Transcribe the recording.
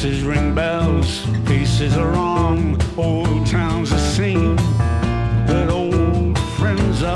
Faces ring bells, faces are wrong, old towns are seen.